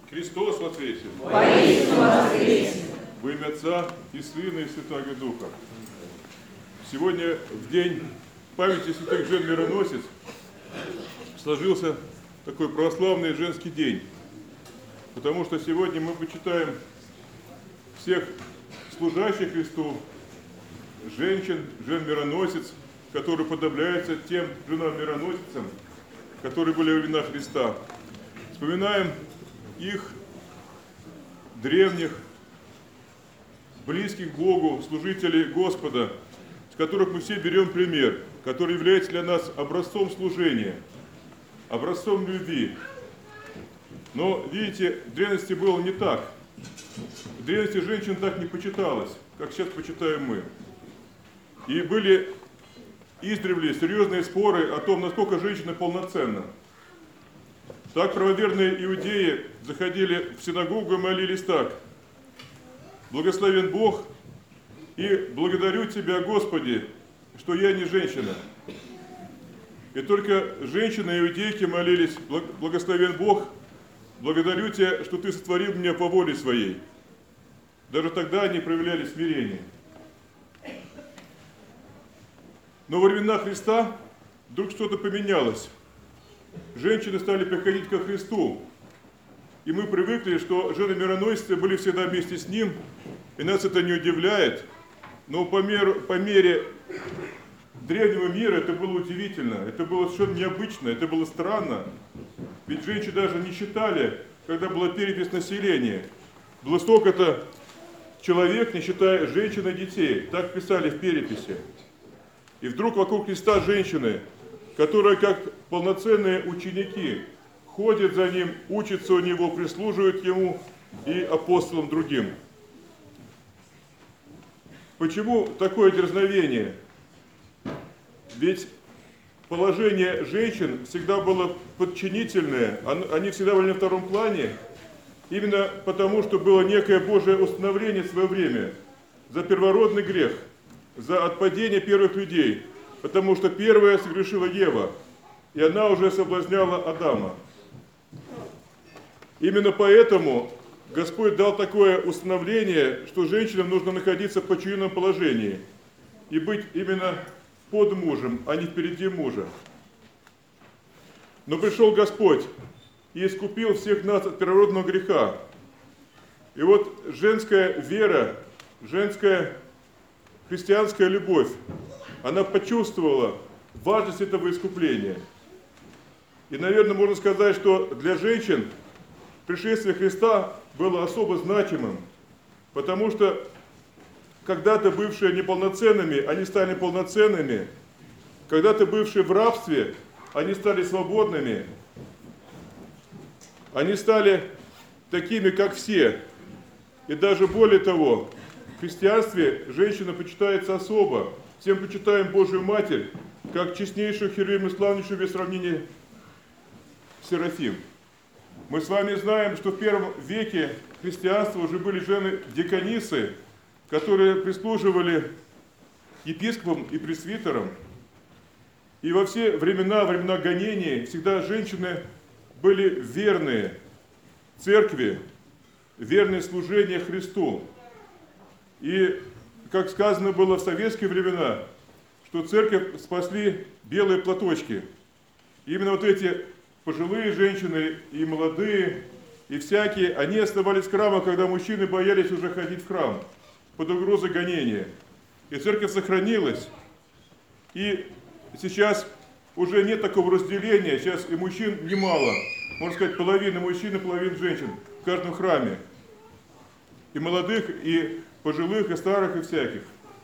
Христос воскресе! Воистину воскресе! Во имя Отца и Сына и Святаго Духа. Сегодня, в день памяти святых жен мироносец, сложился такой православный женский день. Потому что сегодня мы почитаем всех служащих Христу, женщин, жен-мироносец, которые подобляются тем женам-мироносицам, которые были во времена Христа. Вспоминаем их древних, близких к Богу, служителей Господа, с которых мы все берем пример, который является для нас образцом служения, образцом любви. Но, видите, в древности было не так. В древности женщин так не почиталось, как сейчас почитаем мы. И были издревле серьезные споры о том, насколько женщина полноценна. Так правоверные иудеи заходили в синагогу и молились так: «Благословен Бог, и благодарю Тебя, Господи, что я не женщина». И только женщины-иудейки молились: «Благословен Бог, благодарю Тебя, что Ты сотворил меня по воле Своей». Даже тогда они проявляли смирение. Но во времена Христа вдруг что-то поменялось. Женщины стали приходить ко Христу. И мы привыкли, что жены-мироносицы были всегда вместе с Ним, и нас это не удивляет. Но по мере древнего мира это было удивительно, это было совершенно необычно, это было странно. Ведь женщин даже не считали, когда была перепись населения. Было столько-то человек, не считая женщин и детей. Так писали в переписи. И вдруг вокруг Христа женщины, которые как полноценные ученики ходят за Ним, учатся у Него, прислуживают Ему и апостолам другим. Почему такое дерзновение? Ведь положение женщин всегда было подчинительное, они всегда были на втором плане, именно потому, что было некое Божие установление в свое время за первородный грех, за отпадение первых людей, потому что первая согрешила Ева, и она уже соблазняла Адама. Именно поэтому Господь дал такое установление, что женщинам нужно находиться в подчиненном положении и быть именно под мужем, а не впереди мужа. Но пришел Господь и искупил всех нас от первородного греха. И вот женская вера, женская христианская любовь, она почувствовала важность этого искупления. И, наверное, можно сказать, что для женщин пришествие Христа было особо значимым, потому что когда-то бывшие неполноценными, они стали полноценными, когда-то бывшие в рабстве, они стали свободными, они стали такими, как все. И даже более того, в христианстве женщина почитается особо. Всем почитаем Божию Матерь, как честнейшую Херувим и славнейшую без сравнения Серафим. Мы с вами знаем, что в первом веке христианства уже были жены-деканисы, которые прислуживали епископам и пресвитерам. И во все времена гонений, всегда женщины были верные церкви, верные служению Христу. И, как сказано было в советские времена, что церковь спасли белые платочки. И именно вот эти пожилые женщины и молодые, и всякие, они оставались в храмах, когда мужчины боялись уже ходить в храм под угрозой гонения. И церковь сохранилась. И сейчас уже нет такого разделения, сейчас и мужчин немало. Можно сказать, половина мужчин и половина женщин в каждом храме. И молодых, и пожилых, и старых, и всяких.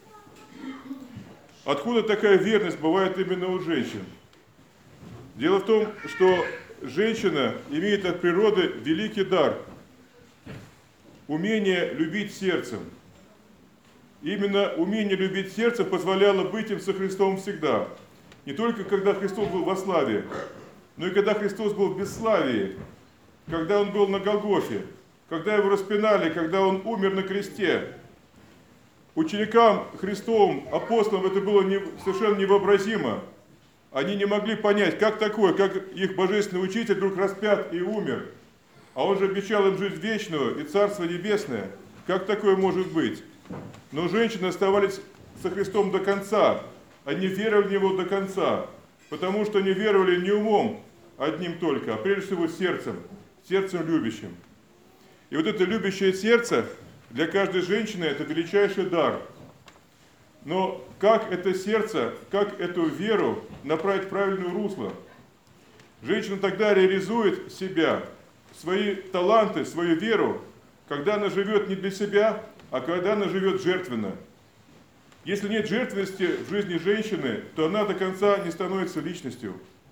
Откуда такая верность бывает именно у женщин? Дело в том, что женщина имеет от природы великий дар – умение любить сердцем. Именно умение любить сердцем позволяло быть им со Христом всегда. Не только когда Христос был во славе, но и когда Христос был в бесславии, когда Он был на Голгофе, когда Его распинали, когда Он умер на кресте. Ученикам Христовым, апостолам это было совершенно невообразимо. Они не могли понять, как такое, как их божественный учитель вдруг распят и умер. А Он же обещал им жизнь вечную и Царство Небесное. Как такое может быть? Но женщины оставались со Христом до конца. Они веровали в Него до конца. Потому что они веровали не умом одним только, а прежде всего сердцем любящим. И вот это любящее сердце для каждой женщины – это величайший дар. Но как это сердце, как эту веру направить в правильное русло? Женщина тогда реализует себя, свои таланты, свою веру, когда она живет не для себя, а когда она живет жертвенно. Если нет жертвенности в жизни женщины, то она до конца не становится личностью.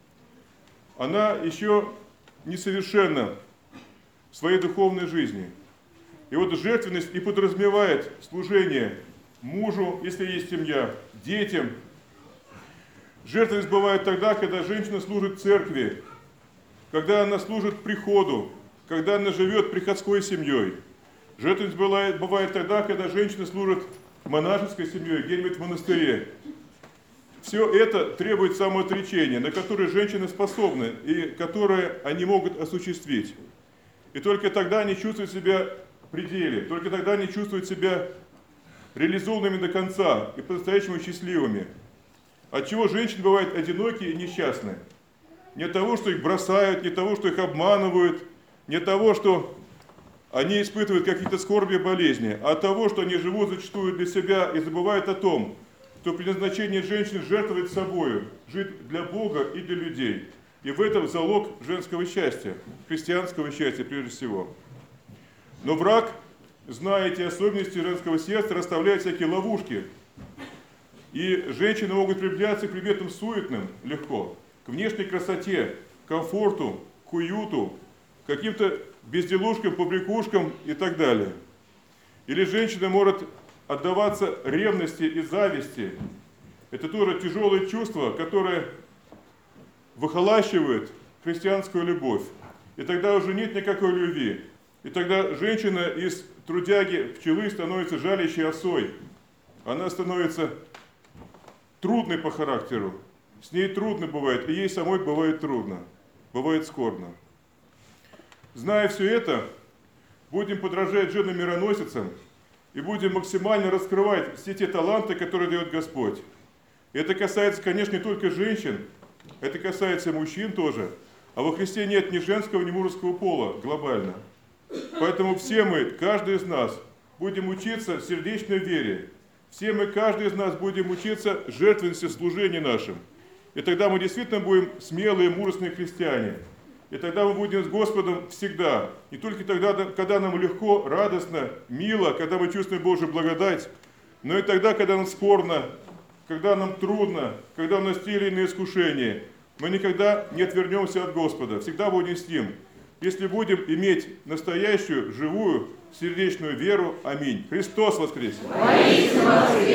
Она еще несовершенна в своей духовной жизни. И вот жертвенность и подразумевает служение мужу, если есть семья, детям. Жертвенность бывает тогда, когда женщина служит церкви, когда она служит приходу, когда она живет приходской семьей. Жертвенность бывает тогда, когда женщина служит монашеской семьей, где-нибудь в монастыре. Все это требует самоотречения, на которое женщины способны и которое они могут осуществить. И только тогда они чувствуют себя в пределе, только тогда они чувствуют себя реализованными до конца и по-настоящему счастливыми. Отчего женщины бывают одинокие и несчастны? Не от того, что их бросают, не от того, что их обманывают, не от того, что они испытывают какие-то скорби и болезни, а от того, что они живут зачастую для себя и забывают о том, что предназначение женщины жертвовать собою, жить для Бога и для людей. И в этом залог женского счастья, христианского счастья прежде всего. Но враг, зная эти особенности женского сердца, расставляет всякие ловушки. И женщины могут приближаться к приметам суетным легко, к внешней красоте, комфорту, к уюту, к каким-то безделушкам, побрякушкам и так далее. Или женщина может отдаваться ревности и зависти. Это тоже тяжелые чувства, которые выхолащивают христианскую любовь. И тогда уже нет никакой любви. И тогда женщина из трудяги пчелы становится жалящей осой. Она становится трудной по характеру. С ней трудно бывает, и ей самой бывает трудно, бывает скорбно. Зная все это, будем подражать женам-мироносицам и будем максимально раскрывать все те таланты, которые дает Господь. И это касается, конечно, не только женщин, это касается и мужчин тоже. А во Христе нет ни женского, ни мужского пола глобально. Поэтому все мы, каждый из нас, будем учиться сердечной вере. Все мы, каждый из нас, будем учиться жертвенности служения нашим. И тогда мы действительно будем смелые, мужественные христиане. И тогда мы будем с Господом всегда. Не только тогда, когда нам легко, радостно, мило, когда мы чувствуем Божью благодать, но и тогда, когда нам скорбно, когда нам трудно, когда у нас те или иные искушения. Мы никогда не отвернемся от Господа, всегда будем с Ним. Если будем иметь настоящую, живую, сердечную веру. Аминь. Христос воскресе!